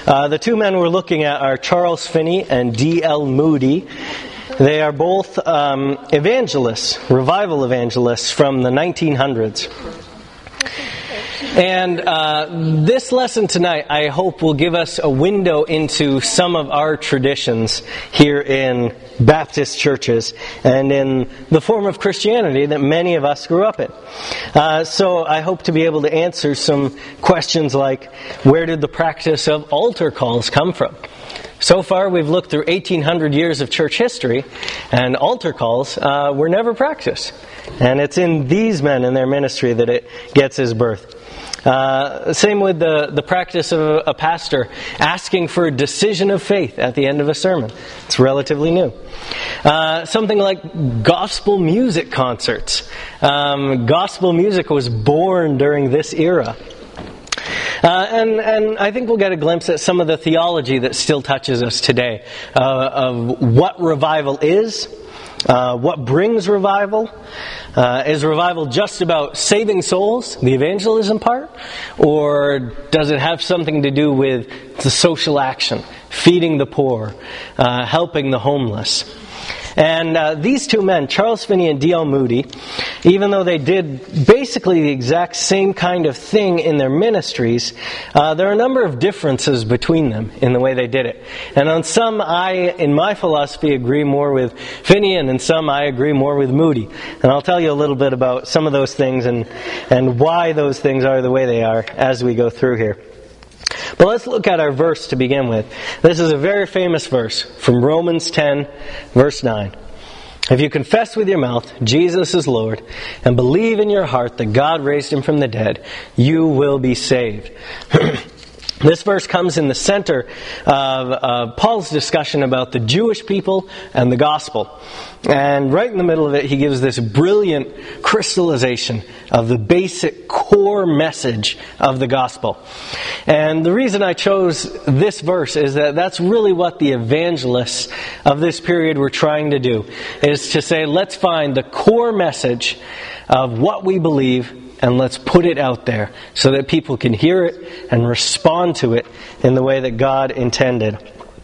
The two men we're looking at are Charles Finney and D.L. Moody. They are both evangelists, revival evangelists from the 1900s. And this lesson tonight, I hope, will give us a window into some of our traditions here in Baptist churches and in the form of Christianity that many of us grew up in. So I hope to be able to answer some questions like, where did the practice of altar calls come from? So far, we've looked through 1,800 years of church history, and altar calls were never practiced. And it's in these men and their ministry that it gets its birth. Same with the practice of a pastor asking for a decision of faith at the end of a sermon. It's relatively new. Something like gospel music concerts. Gospel music was born during this era. And I think we'll get a glimpse at some of the theology that still touches us today of what revival is, what brings revival. Is revival just about saving souls, the evangelism part, or does it have something to do with the social action, feeding the poor, helping the homeless? And these two men, Charles Finney and D.L. Moody, even though they did basically the exact same kind of thing in their ministries, there are a number of differences between them in the way they did it. And on some, in my philosophy, agree more with Finney, and in some, I agree more with Moody. And I'll tell you a little bit about some of those things and why those things are the way they are as we go through here. But let's look at our verse to begin with. This is a very famous verse from Romans 10, verse 9. If you confess with your mouth Jesus is Lord and believe in your heart that God raised him from the dead, you will be saved. This verse comes in the center of Paul's discussion about the Jewish people and the gospel. And right in the middle of it, he gives this brilliant crystallization of the basic core message of the gospel. And the reason I chose this verse is that that's really what the evangelists of this period were trying to do, is to say, let's find the core message of what we believe and let's put it out there so that people can hear it and respond to it in the way that God intended.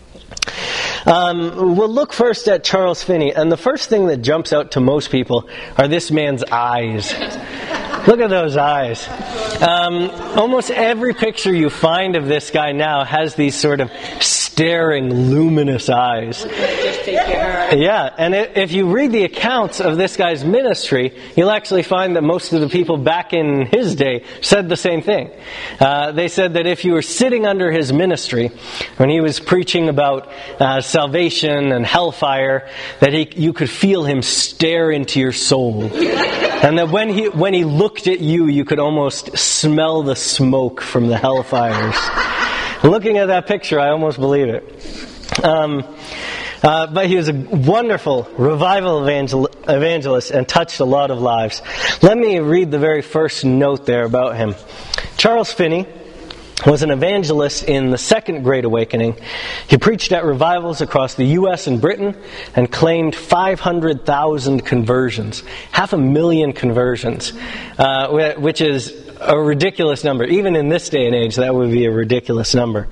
We'll look first at Charles Finney, and the first thing that jumps out to most people are this man's eyes. Look at those eyes. Almost every picture you find of this guy now has these sort of staring, luminous eyes. Yeah, and if you read the accounts of this guy's ministry, you'll actually find that most of the people back in his day said the same thing. They said that if you were sitting under his ministry, when he was preaching about salvation and hellfire, that you could feel him stare into your soul. And that when he looked at you, you could almost smell the smoke from the hellfires. Looking at that picture, I almost believe it. But he was a wonderful revival evangelist and touched a lot of lives. Let me read the very first note there about him. Charles Finney was an evangelist in the Second Great Awakening. He preached at revivals across the U.S. and Britain and claimed 500,000 conversions, 500,000 conversions, which is a ridiculous number. Even in this day and age, that would be a ridiculous number.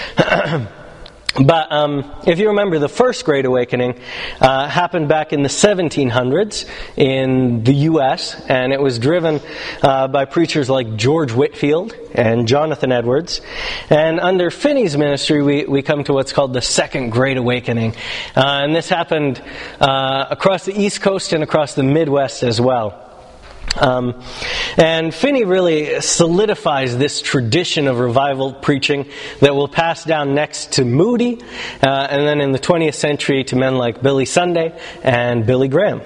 But if you remember, the First Great Awakening happened back in the 1700s in the U.S., and it was driven by preachers like George Whitefield and Jonathan Edwards. And under Finney's ministry, we come to what's called the Second Great Awakening. And this happened across the East Coast and across the Midwest as well. And Finney really solidifies this tradition of revival preaching that will pass down next to Moody, and then in the 20th century to men like Billy Sunday and Billy Graham.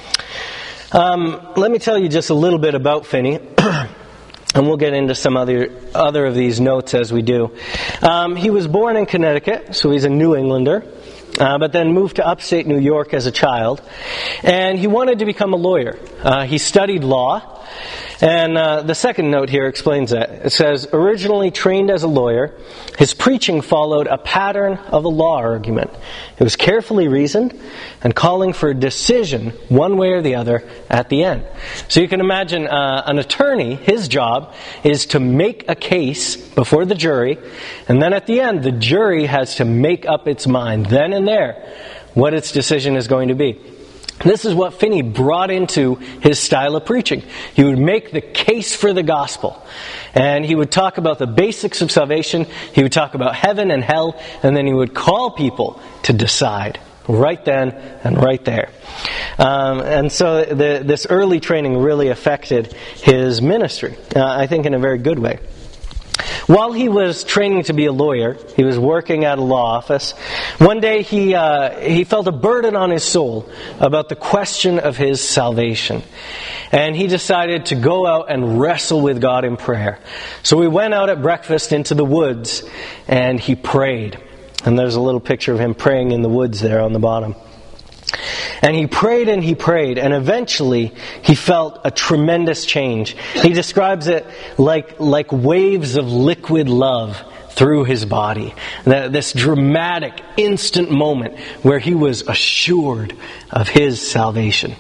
Let me tell you just a little bit about Finney, and we'll get into some other of these notes as we do. He was born in Connecticut, so he's a New Englander. But then moved to upstate New York as a child. And he wanted to become a lawyer. He studied law, And the second note here explains that. It says, originally trained as a lawyer, his preaching followed a pattern of a law argument. It was carefully reasoned and calling for a decision one way or the other at the end. So you can imagine an attorney, his job is to make a case before the jury, and then at the end the jury has to make up its mind then and there what its decision is going to be. This is what Finney brought into his style of preaching. He would make the case for the gospel. And he would talk about the basics of salvation. He would talk about heaven and hell. And then he would call people to decide right then and right there. And so this early training really affected his ministry, I think in a very good way. While he was training to be a lawyer, he was working at a law office, one day he felt a burden on his soul about the question of his salvation. And he decided to go out and wrestle with God in prayer. So he went out at breakfast into the woods and he prayed. And there's a little picture of him praying in the woods there on the bottom. And he prayed, and eventually he felt a tremendous change. He describes it like waves of liquid love through his body. This dramatic, instant moment where he was assured of his salvation.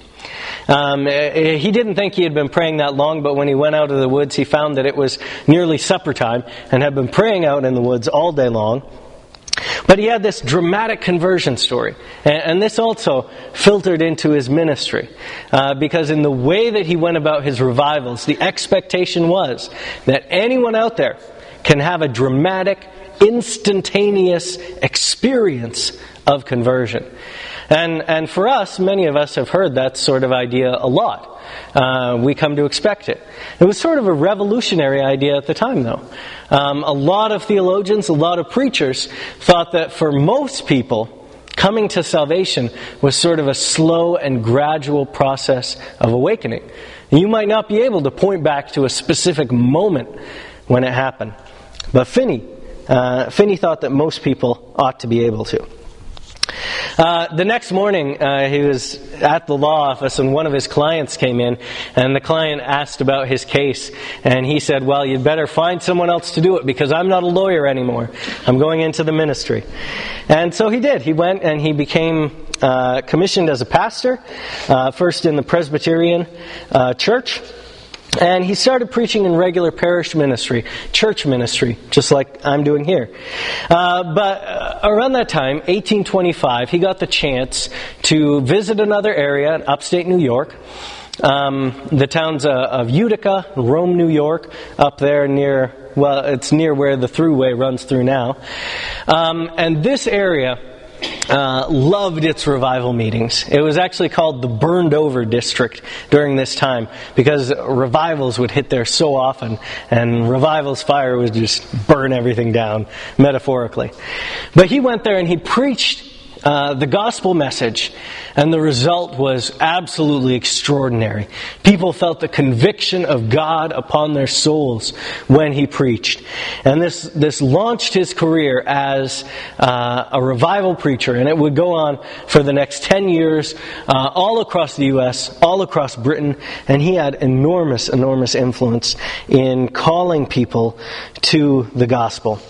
He didn't think he had been praying that long, but when he went out of the woods, he found that it was nearly supper time and had been praying out in the woods all day long. But he had this dramatic conversion story. And this also filtered into his ministry. Because in the way that he went about his revivals, the expectation was that anyone out there can have a dramatic, instantaneous experience of conversion. And for us, many of us have heard that sort of idea a lot. We come to expect it. It was sort of a revolutionary idea at the time, though. A lot of theologians, a lot of preachers thought that for most people, coming to salvation was sort of a slow and gradual process of awakening. You might not be able to point back to a specific moment when it happened. But Finney thought that most people ought to be able to. The next morning, he was at the law office and one of his clients came in and the client asked about his case and he said, well, you'd better find someone else to do it because I'm not a lawyer anymore. I'm going into the ministry. And so he did. He went and he became commissioned as a pastor, first in the Presbyterian church. And he started preaching in regular parish ministry, church ministry, just like I'm doing here. But around that time, 1825, he got the chance to visit another area in upstate New York. The towns of Utica, Rome, New York, up there it's near where the thruway runs through now. And this area loved its revival meetings. It was actually called the Burned Over District during this time because revivals would hit there so often and revival's fire would just burn everything down, metaphorically. But he went there and he preached the gospel message, and the result was absolutely extraordinary. People felt the conviction of God upon their souls when he preached. And this launched his career as a revival preacher, and it would go on for the next 10 years, all across the U.S., all across Britain, and he had enormous influence in calling people to the gospel.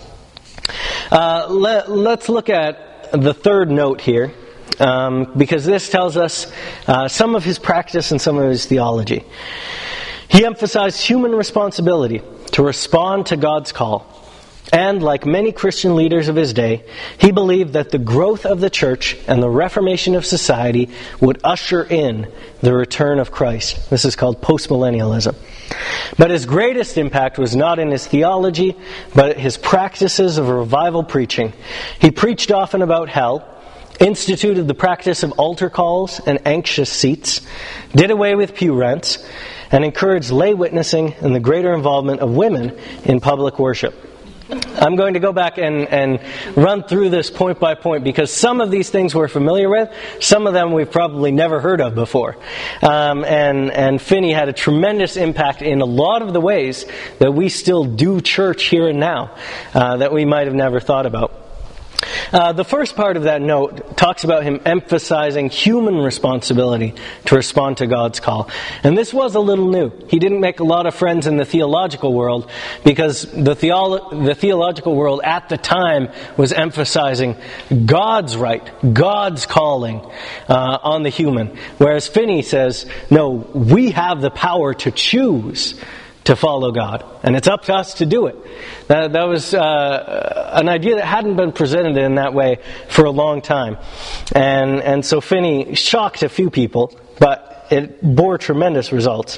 Let's look at the third note here, because this tells us some of his practice and some of his theology. He emphasized human responsibility to respond to God's call. And like many Christian leaders of his day, he believed that the growth of the church and the reformation of society would usher in the return of Christ. This is called postmillennialism. But his greatest impact was not in his theology, but his practices of revival preaching. He preached often about hell, instituted the practice of altar calls and anxious seats, did away with pew rents, and encouraged lay witnessing and the greater involvement of women in public worship. I'm going to go back and run through this point by point because some of these things we're familiar with, some of them we've probably never heard of before. And Finney had a tremendous impact in a lot of the ways that we still do church here and now that we might have never thought about. The first part of that note talks about him emphasizing human responsibility to respond to God's call. And this was a little new. He didn't make a lot of friends in the theological world because the theological world at the time was emphasizing God's right, God's calling on the human. Whereas Finney says, no, we have the power to choose to follow God, and it's up to us to do it. That was an idea that hadn't been presented in that way for a long time. And so Finney shocked a few people, but it bore tremendous results.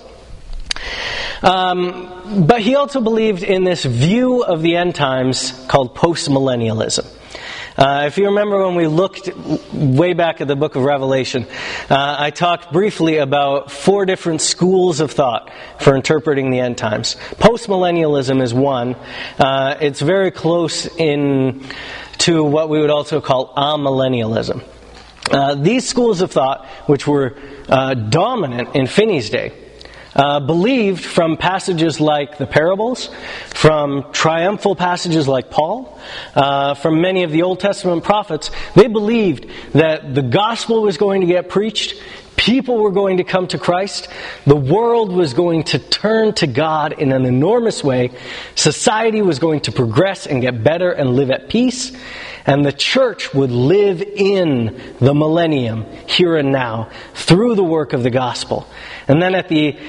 But he also believed in this view of the end times called postmillennialism. If you remember when we looked way back at the book of Revelation, I talked briefly about 4 different schools of thought for interpreting the end times. Postmillennialism is one. It's very close to what we would also call amillennialism. These schools of thought, which were dominant in Finney's day, believed from passages like the parables, from triumphal passages like Paul, from many of the Old Testament prophets. They believed that the gospel was going to get preached, people were going to come to Christ, the world was going to turn to God in an enormous way, society was going to progress and get better and live at peace, and the church would live in the millennium, here and now, through the work of the gospel. And then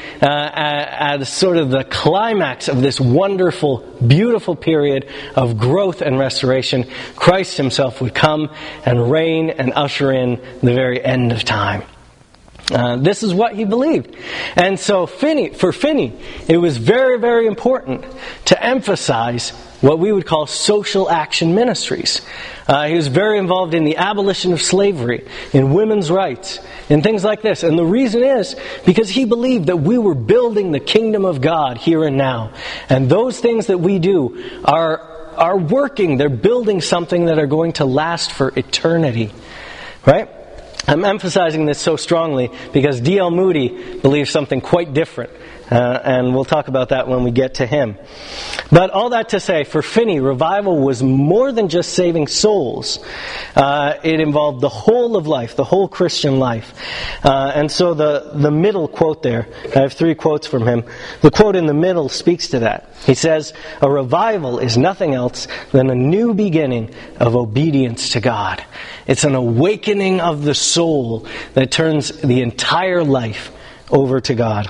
at sort of the climax of this wonderful, beautiful period of growth and restoration, Christ himself would come and reign and usher in the very end of time. This is what he believed. And so for Finney, it was very, very important to emphasize what we would call social action ministries. He was very involved in the abolition of slavery, in women's rights, in things like this. And the reason is because he believed that we were building the kingdom of God here and now. And those things that we do are working. They're building something that are going to last for eternity. Right? I'm emphasizing this so strongly because D.L. Moody believes something quite different. And we'll talk about that when we get to him. But all that to say, for Finney, revival was more than just saving souls. It involved the whole of life, the whole Christian life. And so the middle quote there, I have 3 quotes from him. The quote in the middle speaks to that. He says, "A revival is nothing else than a new beginning of obedience to God. It's an awakening of the soul that turns the entire life over to God."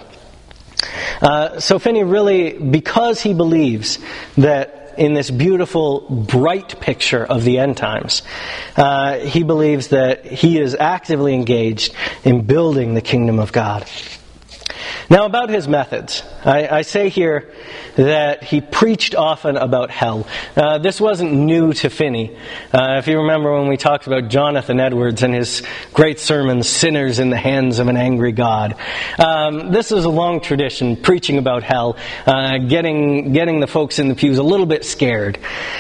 So Finney really, because he believes that in this beautiful, bright picture of the end times, he believes that he is actively engaged in building the kingdom of God. Now about his methods, I say here that he preached often about hell. This wasn't new to Finney. If you remember when we talked about Jonathan Edwards and his great sermon, Sinners in the Hands of an Angry God. This is a long tradition, preaching about hell, getting the folks in the pews a little bit scared.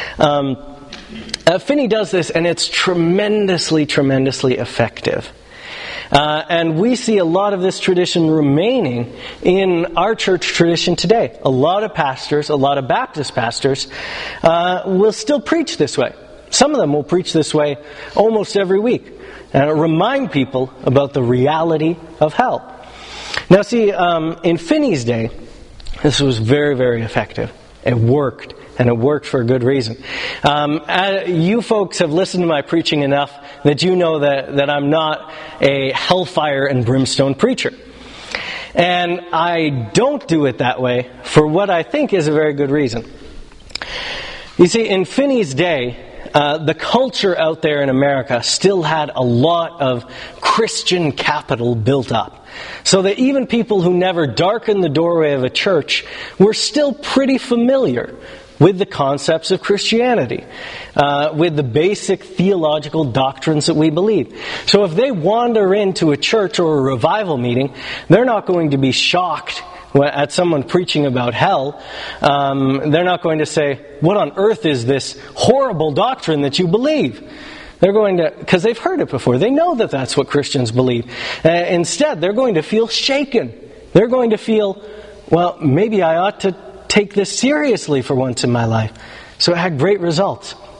Finney does this, and it's tremendously, tremendously effective. And we see a lot of this tradition remaining in our church tradition today. A lot of pastors, a lot of Baptist pastors, will still preach this way. Some of them will preach this way almost every week and remind people about the reality of hell. Now see, in Finney's day, this was very, very effective. It worked. And it worked for a good reason. You folks have listened to my preaching enough that you know that I'm not a hellfire and brimstone preacher. And I don't do it that way for what I think is a very good reason. You see, in Finney's day, the culture out there in America still had a lot of Christian capital built up. So that even people who never darkened the doorway of a church were still pretty familiar with the concepts of Christianity, with the basic theological doctrines that we believe. So if they wander into a church or a revival meeting, they're not going to be shocked at someone preaching about hell. They're not going to say, "What on earth is this horrible doctrine that you believe?" They're going to, because they've heard it before. They know that that's what Christians believe. Instead, they're going to feel shaken. They're going to feel, well, maybe I ought to take this seriously for once in my life. So it had great results.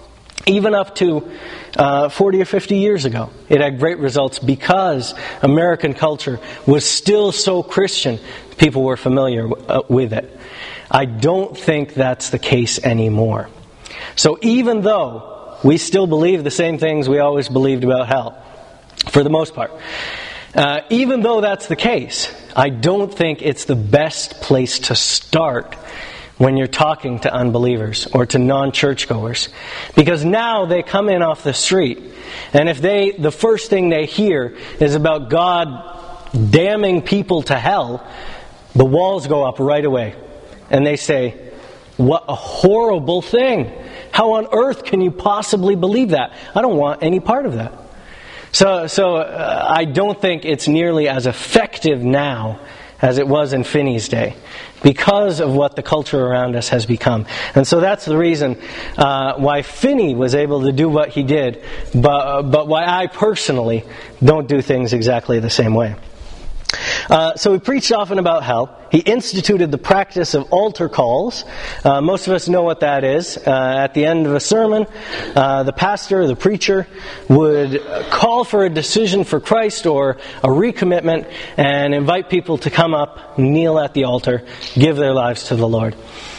Even up to 40 or 50 years ago, it had great results because American culture was still so Christian. People were familiar with it. I don't think that's the case anymore. So even though we still believe the same things we always believed about hell, for the most part, even though that's the case, I don't think it's the best place to start when you're talking to unbelievers or to non-churchgoers. Because now they come in off the street, and if the first thing they hear is about God damning people to hell, the walls go up right away. And they say, what a horrible thing. How on earth can you possibly believe that? I don't want any part of that. So I don't think it's nearly as effective now as it was in Finney's day, because of what the culture around us has become. And so that's the reason why Finney was able to do what he did, but why I personally don't do things exactly the same way. So he preached often about hell. He instituted the practice of altar calls. Most of us know what that is. At the end of a sermon, the pastor, the preacher, would call for a decision for Christ or a recommitment and invite people to come up, kneel at the altar, give their lives to the Lord.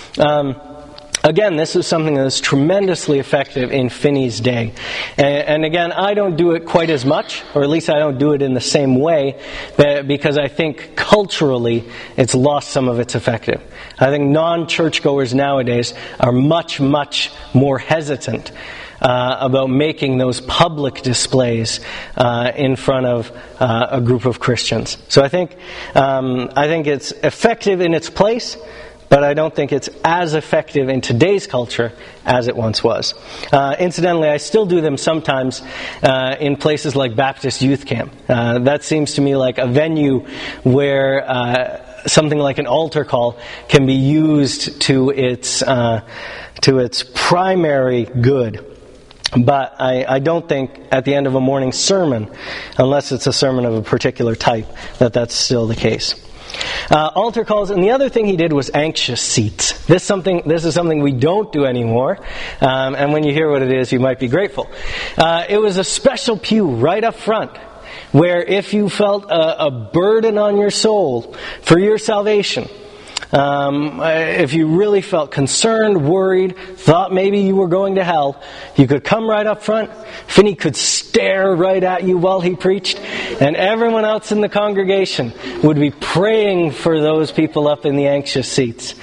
Again, this is something that is tremendously effective in Finney's day. And again, I don't do it quite as much, or at least I don't do it in the same way, because I think culturally it's lost some of its effective. I think non-churchgoers nowadays are much, much more hesitant about making those public displays in front of a group of Christians. So I think it's effective in its place, but I don't think it's as effective in today's culture as it once was. Incidentally, I still do them sometimes in places like Baptist Youth Camp. That seems to me like a venue where something like an altar call can be used to its primary good. But I don't think at the end of a morning sermon, unless it's a sermon of a particular type, that's still the case. Altar calls, and the other thing he did was anxious seats. This is something we don't do anymore, and when you hear what it is, you might be grateful. It was a special pew right up front, where if you felt a burden on your soul for your salvation, if you really felt concerned, worried, thought maybe you were going to hell, you could come right up front. Finney could stare right at you while he preached, and everyone else in the congregation would be praying for those people up in the anxious seats.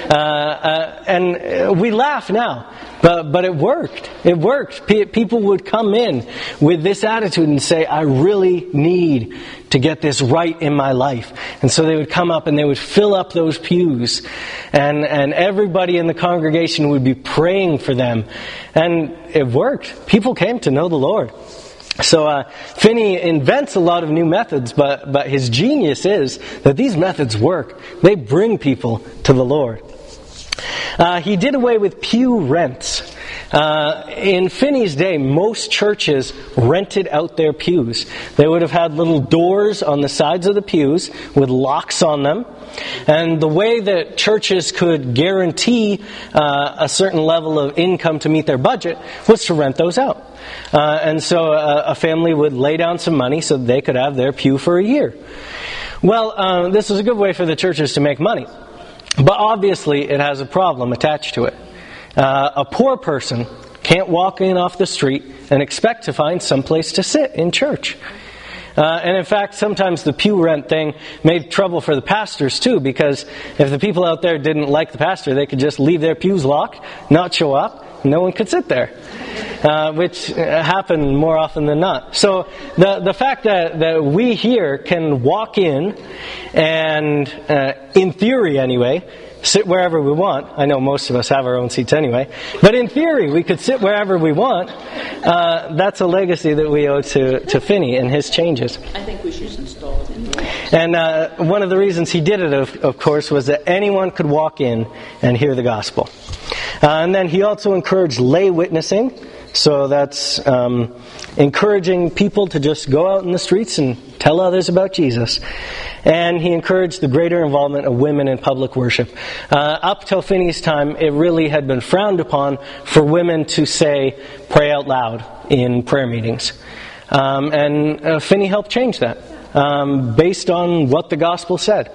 And we laugh now, but it worked. It worked. People would come in with this attitude and say, I really need to get this right in my life. And so they would come up and they would fill up those pews, and everybody in the congregation would be praying for them. And it worked. People came to know the Lord. So Finney invents a lot of new methods, but his genius is that these methods work. They bring people to the Lord. He did away with pew rents. In Finney's day, most churches rented out their pews. They would have had little doors on the sides of the pews with locks on them. And the way that churches could guarantee a certain level of income to meet their budget was to rent those out. And so a family would lay down some money so they could have their pew for a year. Well, this was a good way for the churches to make money. But obviously it has a problem attached to it. A poor person can't walk in off the street and expect to find some place to sit in church. And in fact, sometimes the pew rent thing made trouble for the pastors too, because if the people out there didn't like the pastor, they could just leave their pews locked, not show up, no one could sit there, which happened more often than not. So the fact that we here can walk in and, in theory anyway, sit wherever we want. I know most of us have our own seats anyway. But in theory, we could sit wherever we want. That's a legacy that we owe to Finney and his changes. I think we should install it in the walls. And one of the reasons he did it, of course, was that anyone could walk in and hear the gospel. And then he also encouraged lay witnessing. So that's encouraging people to just go out in the streets and tell others about Jesus. And he encouraged the greater involvement of women in public worship. Up till Finney's time, it really had been frowned upon for women to say, pray out loud in prayer meetings. And Finney helped change that based on what the gospel said.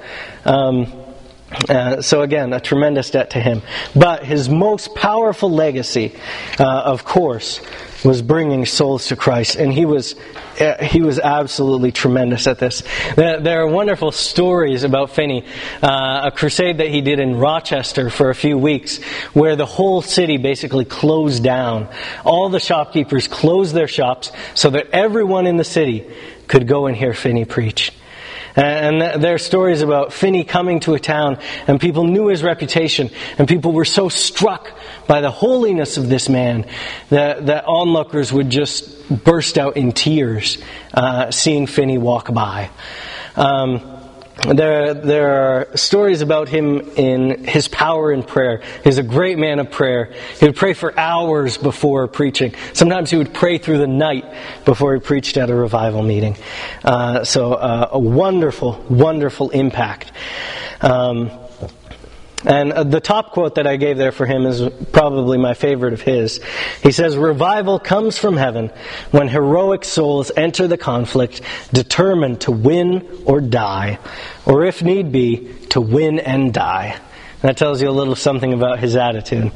So again, a tremendous debt to him. But his most powerful legacy, of course, was bringing souls to Christ, and he was absolutely tremendous at this. There are wonderful stories about Finney, a crusade that he did in Rochester for a few weeks, where the whole city basically closed down. All the shopkeepers closed their shops so that everyone in the city could go and hear Finney preach. And there are stories about Finney coming to a town, and people knew his reputation, and people were so struck by the holiness of this man that onlookers would just burst out in tears seeing Finney walk by. There are stories about him in his power in prayer. He's a great man of prayer. He would pray for hours before preaching. Sometimes he would pray through the night before he preached at a revival meeting. So a wonderful, wonderful impact. And the top quote that I gave there for him is probably my favorite of his. He says, "Revival comes from heaven when heroic souls enter the conflict, determined to win or die, or if need be, to win and die." That tells you a little something about his attitude.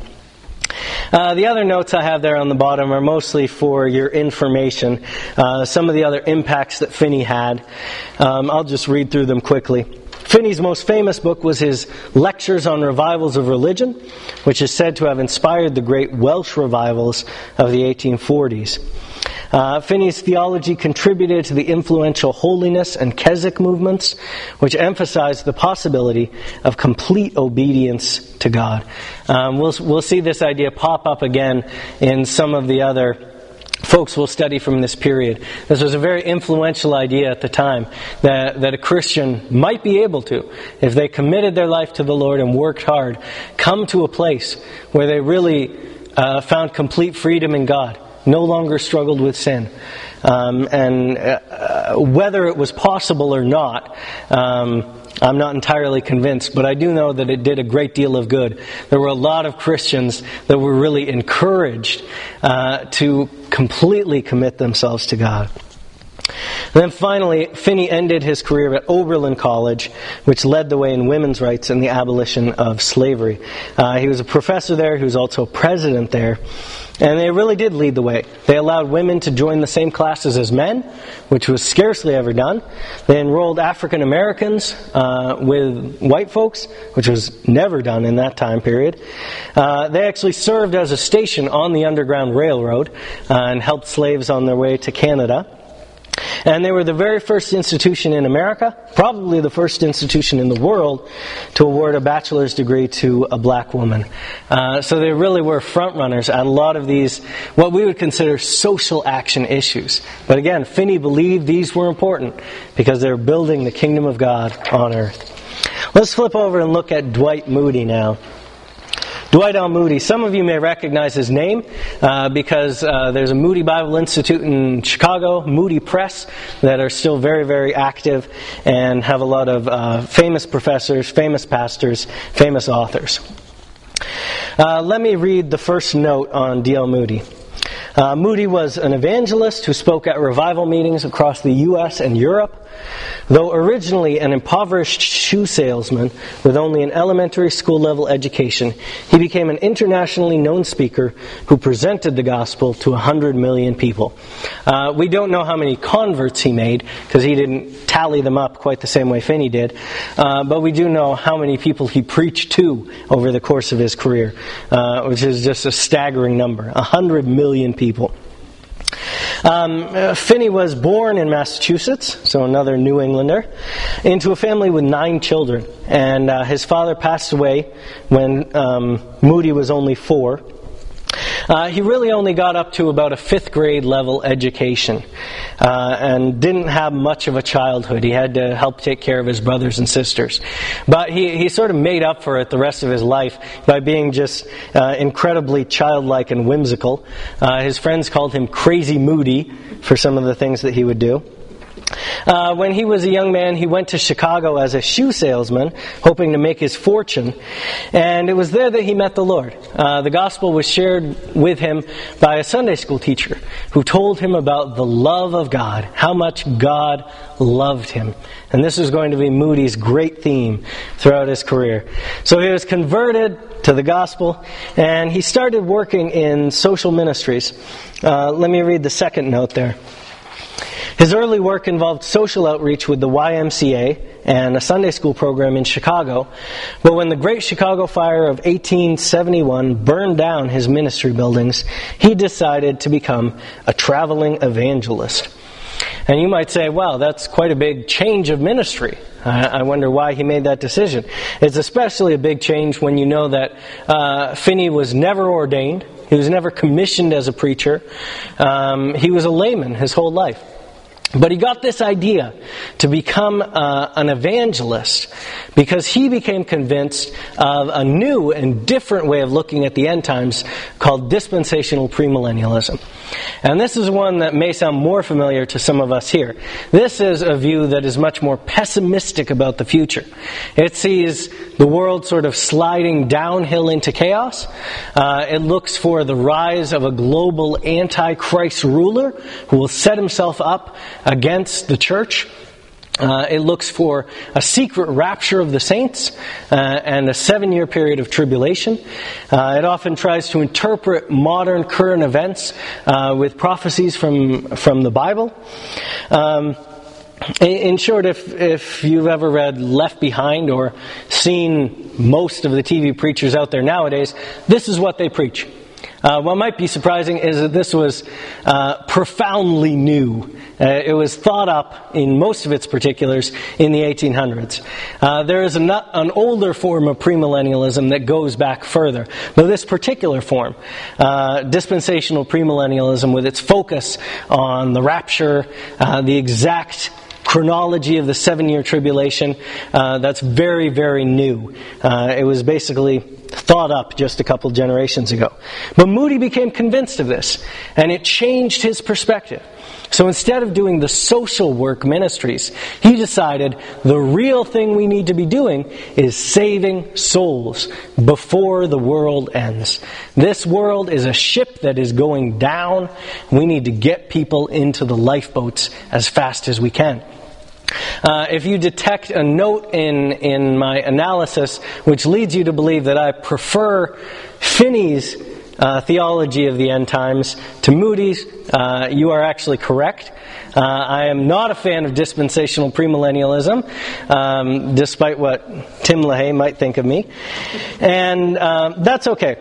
The other notes I have there on the bottom are mostly for your information. Some of the other impacts that Finney had. I'll just read through them quickly. Finney's most famous book was his Lectures on Revivals of Religion, which is said to have inspired the great Welsh revivals of the 1840s. Finney's theology contributed to the influential holiness and Keswick movements, which emphasized the possibility of complete obedience to God. We'll see this idea pop up again in some of the other folks will study from this period. This was a very influential idea at the time, that a Christian might be able to, if they committed their life to the Lord and worked hard, come to a place where they really found complete freedom in God, no longer struggled with sin. And whether it was possible or not, I'm not entirely convinced, but I do know that it did a great deal of good. There were a lot of Christians that were really encouraged to completely commit themselves to God. And then finally, Finney ended his career at Oberlin College, which led the way in women's rights and the abolition of slavery. He was a professor there. He was also president there. And they really did lead the way. They allowed women to join the same classes as men, which was scarcely ever done. They enrolled African Americans with white folks, which was never done in that time period. They actually served as a station on the Underground Railroad and helped slaves on their way to Canada. And they were the very first institution in America, probably the first institution in the world, to award a bachelor's degree to a black woman. So they really were front runners at a lot of these, what we would consider social action issues. But again, Finney believed these were important because they were building the kingdom of God on earth. Let's flip over and look at Dwight Moody now. Dwight L. Moody. Some of you may recognize his name because there's a Moody Bible Institute in Chicago, Moody Press, that are still very, very active and have a lot of famous professors, famous pastors, famous authors. Let me read the first note on D.L. Moody. Moody was an evangelist who spoke at revival meetings across the U.S. and Europe. Though originally an impoverished shoe salesman with only an elementary school level education, he became an internationally known speaker who presented the gospel to 100 million people. We don't know how many converts he made because he didn't tally them up quite the same way Finney did, but we do know how many people he preached to over the course of his career, which is just a staggering number, 100 million people. Finney was born in Massachusetts, so another New Englander, into a family with 9 children. And his father passed away when Moody was only 4. He really only got up to about a 5th grade level education and didn't have much of a childhood. He had to help take care of his brothers and sisters. But he sort of made up for it the rest of his life by being just incredibly childlike and whimsical. His friends called him Crazy Moody for some of the things that he would do. When he was a young man, he went to Chicago as a shoe salesman, hoping to make his fortune. And it was there that he met the Lord. The gospel was shared with him by a Sunday school teacher who told him about the love of God, how much God loved him. And this was going to be Moody's great theme throughout his career. So he was converted to the gospel, and he started working in social ministries. Let me read the second note there. His early work involved social outreach with the YMCA and a Sunday school program in Chicago. But when the Great Chicago Fire of 1871 burned down his ministry buildings, he decided to become a traveling evangelist. And you might say, wow, that's quite a big change of ministry. I wonder why he made that decision. It's especially a big change when you know that Finney was never ordained. He was never commissioned as a preacher. He was a layman his whole life. But he got this idea to become an evangelist because he became convinced of a new and different way of looking at the end times called dispensational premillennialism. And this is one that may sound more familiar to some of us here. This is a view that is much more pessimistic about the future. It sees the world sort of sliding downhill into chaos. It looks for the rise of a global antichrist ruler who will set himself up against the church. It looks for a secret rapture of the saints and a 7-year period of tribulation. It often tries to interpret modern current events with prophecies from the Bible. In short, if you've ever read Left Behind or seen most of the TV preachers out there nowadays, this is what they preach. What might be surprising is that this was profoundly new. It was thought up in most of its particulars in the 1800s. There is an older form of premillennialism that goes back further. But this particular form, dispensational premillennialism, with its focus on the rapture, the exact chronology of the 7-year tribulation, that's very, very new. It was basically thought up just a couple generations ago. But Moody became convinced of this, and it changed his perspective. So instead of doing the social work ministries, he decided the real thing we need to be doing is saving souls before the world ends. This world is a ship that is going down. We need to get people into the lifeboats as fast as we can. If you detect a note in my analysis which leads you to believe that I prefer Finney's theology of the end times to Moody's, you are actually correct. I am not a fan of dispensational premillennialism, despite what Tim LaHaye might think of me. And that's okay.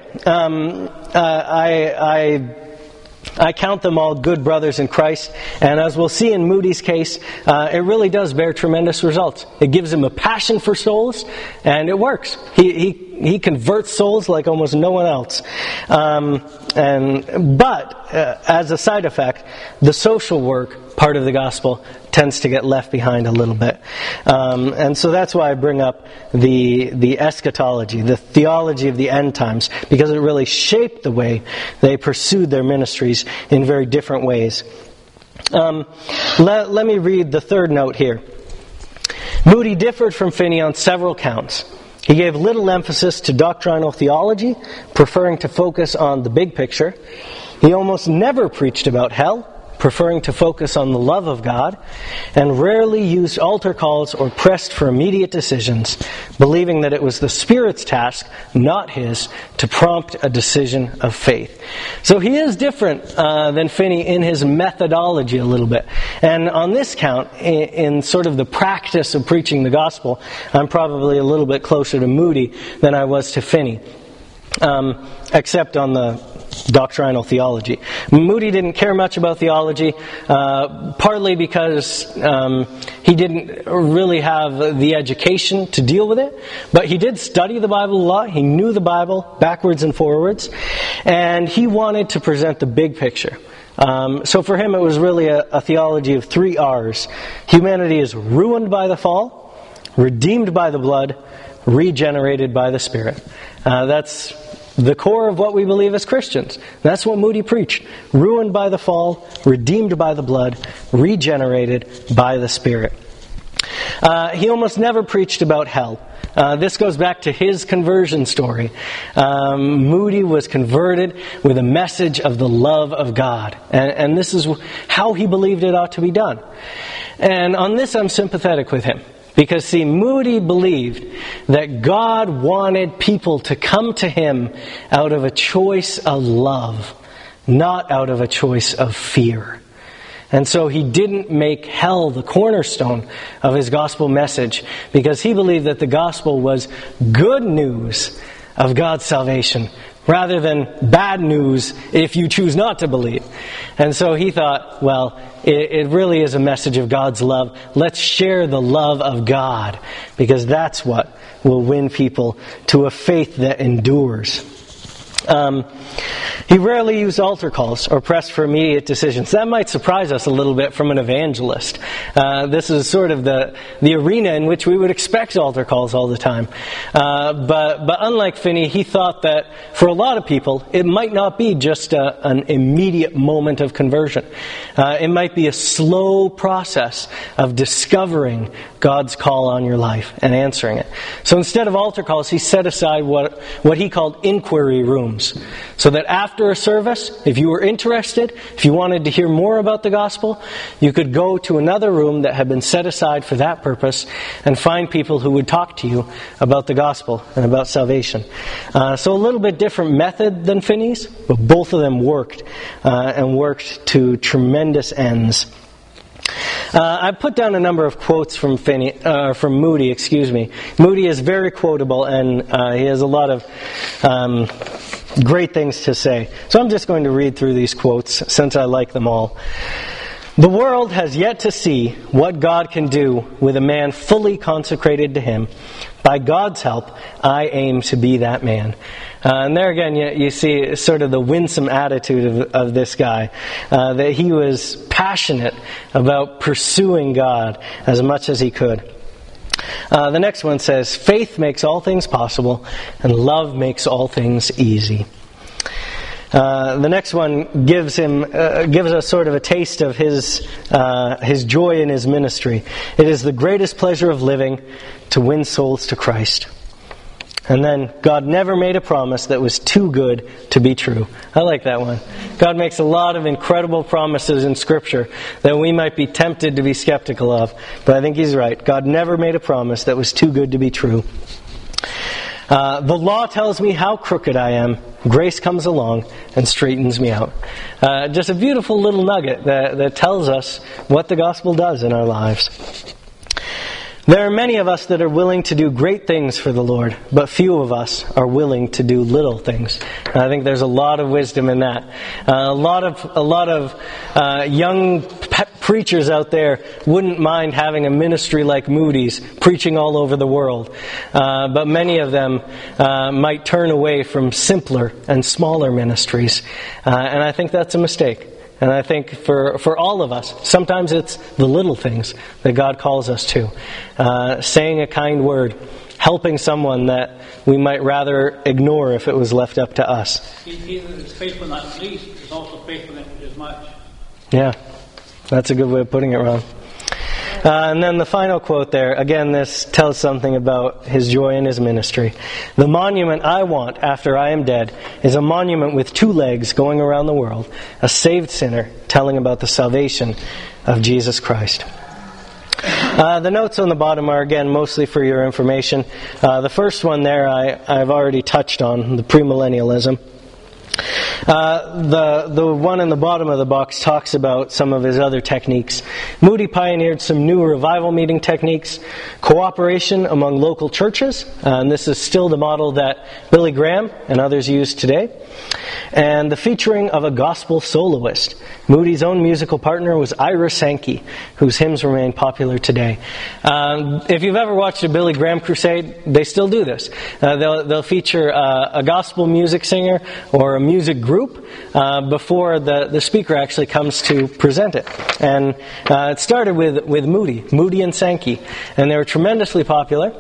I count them all good brothers in Christ, and as we'll see in Moody's case, it really does bear tremendous results. It gives him a passion for souls, and it works. He converts souls like almost no one else. But as a side effect, the social work part of the gospel tends to get left behind a little bit. And so that's why I bring up the eschatology, the theology of the end times, because it really shaped the way they pursued their ministries in very different ways. Let me read the third note here. Moody differed from Finney on several counts. He gave little emphasis to doctrinal theology, preferring to focus on the big picture. He almost never preached about hell, preferring to focus on the love of God, and rarely used altar calls or pressed for immediate decisions, believing that it was the Spirit's task, not his, to prompt a decision of faith. So he is different than Finney in his methodology a little bit. And on this count, in sort of the practice of preaching the gospel, I'm probably a little bit closer to Moody than I was to Finney. Except on the doctrinal theology. Moody didn't care much about theology, partly because he didn't really have the education to deal with it, but he did study the Bible a lot. He knew the Bible backwards and forwards, and he wanted to present the big picture. So for him it was really a theology of 3 R's. Humanity is ruined by the fall, redeemed by the blood, regenerated by the Spirit. That's the core of what we believe as Christians. That's what Moody preached. Ruined by the fall, redeemed by the blood, regenerated by the Spirit. He almost never preached about hell. This goes back to his conversion story. Moody was converted with a message of the love of God. And this is how he believed it ought to be done. And on this I'm sympathetic with him. Because, see, Moody believed that God wanted people to come to him out of a choice of love, not out of a choice of fear. And so he didn't make hell the cornerstone of his gospel message, because he believed that the gospel was good news of God's salvation, rather than bad news if you choose not to believe. And so he thought, well, it really is a message of God's love. Let's share the love of God, because that's what will win people to a faith that endures. He rarely used altar calls or pressed for immediate decisions. That might surprise us a little bit from an evangelist. This is sort of the arena in which we would expect altar calls all the time. But unlike Finney, he thought that for a lot of people, it might not be just an immediate moment of conversion. It might be a slow process of discovering God's call on your life and answering it. So instead of altar calls, he set aside what he called inquiry rooms. So that after a service, if you were interested, if you wanted to hear more about the gospel, you could go to another room that had been set aside for that purpose and find people who would talk to you about the gospel and about salvation. So a little bit different method than Finney's, but both of them worked and worked to tremendous ends. I put down a number of quotes from Moody. Moody is very quotable, and he has a lot of great things to say. So I'm just going to read through these quotes, since I like them all. The world has yet to see what God can do with a man fully consecrated to Him. By God's help, I aim to be that man. And there again, you see sort of the winsome attitude of this guy, that he was passionate about pursuing God as much as he could. The next one says, faith makes all things possible, and love makes all things easy. The next one gives us sort of a taste of his joy in his ministry. It is the greatest pleasure of living to win souls to Christ. And then, God never made a promise that was too good to be true. I like that one. God makes a lot of incredible promises in Scripture that we might be tempted to be skeptical of. But I think he's right. God never made a promise that was too good to be true. The law tells me how crooked I am. Grace comes along and straightens me out. Just a beautiful little nugget that tells us what the gospel does in our lives. There are many of us that are willing to do great things for the Lord, but few of us are willing to do little things. And I think there's a lot of wisdom in that. A lot of young preachers out there wouldn't mind having a ministry like Moody's, preaching all over the world. But many of them might turn away from simpler and smaller ministries. And I think that's a mistake. And I think for all of us, sometimes it's the little things that God calls us to. Saying a kind word, helping someone that we might rather ignore if it was left up to us. He that is faithful in that least is also faithful in which is much. Yeah, that's a good way of putting it, Ron. And then the final quote there, again, this tells something about his joy in his ministry. The monument I want after I am dead is a monument with 2 legs going around the world, a saved sinner telling about the salvation of Jesus Christ. The notes on the bottom are, again, mostly for your information. The first one there I've already touched on, the premillennialism. The one in the bottom of the box talks about some of his other techniques. Moody pioneered some new revival meeting techniques, cooperation among local churches, and this is still the model that Billy Graham and others use today, and the featuring of a gospel soloist. Moody's own musical partner was Ira Sankey, whose hymns remain popular today. If you've ever watched a Billy Graham crusade, they still do this. They'll feature a gospel music singer or a music group before the speaker actually comes to present it. And it started with Moody and Sankey, and they were tremendously popular.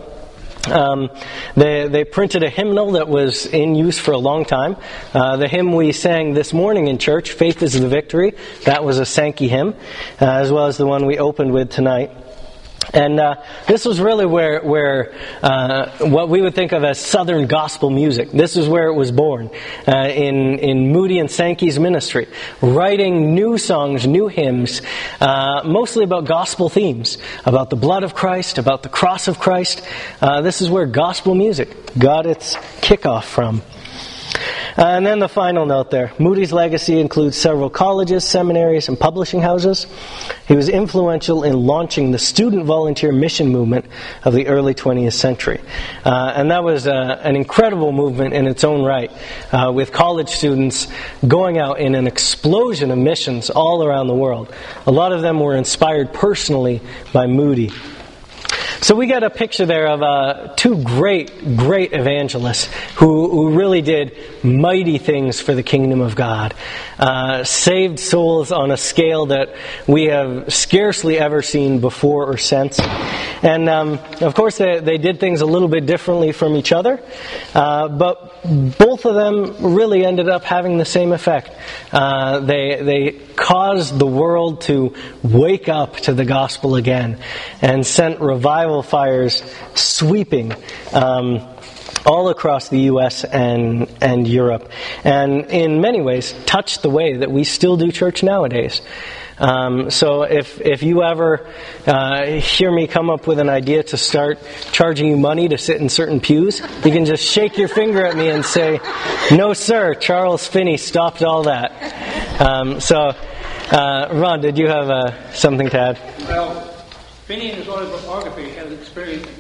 They printed a hymnal that was in use for a long time. The hymn we sang this morning in church, Faith is the Victory, that was a Sankey hymn, as well as the one we opened with tonight. And this was really where what we would think of as Southern gospel music. This is where it was born, in Moody and Sankey's ministry, writing new songs, new hymns, mostly about gospel themes, about the blood of Christ, about the cross of Christ. This is where gospel music got its kickoff from. And then the final note there. Moody's legacy includes several colleges, seminaries, and publishing houses. He was influential in launching the student volunteer mission movement of the early 20th century. And that was an incredible movement in its own right, with college students going out in an explosion of missions all around the world. A lot of them were inspired personally by Moody. So we get a picture there of two great evangelists who really did mighty things for the kingdom of God. Saved souls on a scale that we have scarcely ever seen before or since. And of course they did things a little bit differently from each other, but both of them really ended up having the same effect. They caused the world to wake up to the gospel again and sent revival fires sweeping all across the U.S. and Europe, and in many ways touched the way that we still do church nowadays. So if you ever hear me come up with an idea to start charging you money to sit in certain pews, you can just shake your finger at me and say, "No, sir, Charles Finney stopped all that." Ron, did you have something to add? Well, Finney in his autobiography has experienced